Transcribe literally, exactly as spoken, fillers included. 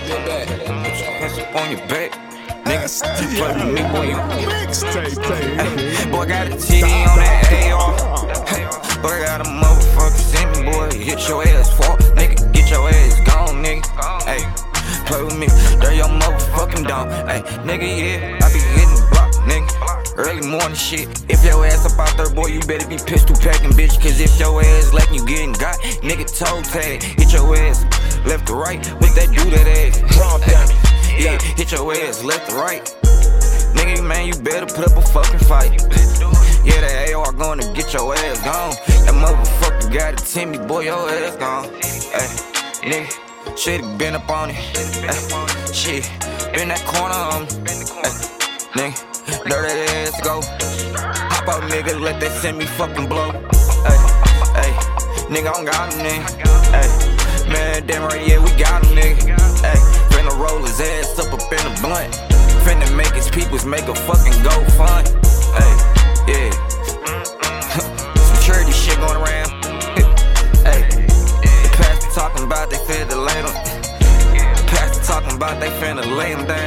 Put your hands up on your back. Niggas, you play with me, boy, you ay, boy, got a T D on that A R. Boy, got a motherfucker send me, boy, hit your ass for nigga, get your ass gone, nigga. Ay, play with me, they're your motherfucking dog. Ay, nigga, yeah, I be hitting block, nigga. Early morning shit. If your ass up out there, boy, you better be pistol packing, bitch. Cause if your ass letting you getting got, nigga, toe tag. Hit your ass left to right. With that do that ass. Yeah, hit your ass left to right. Nigga, man, you better put up a fucking fight. Yeah, that A R gonna get your ass gone. That motherfucker got it to me, boy, your ass gone. Ay, nigga, shit been up on it. Ay, shit, been that corner on me. Ay, nigga, let that ass go. Hop out, nigga, let that send me fucking blow. Ay, ay, nigga, I don't got him, nigga. Ay, man, damn right, yeah, we got him, nigga. Ay, finna roll his ass up up in the blunt. Finna make his peoples make a fucking go fun. Ay, yeah. Some charity shit going around. Ay, the pastor talking about they finna lay them. The pastor talking about they finna lay them down.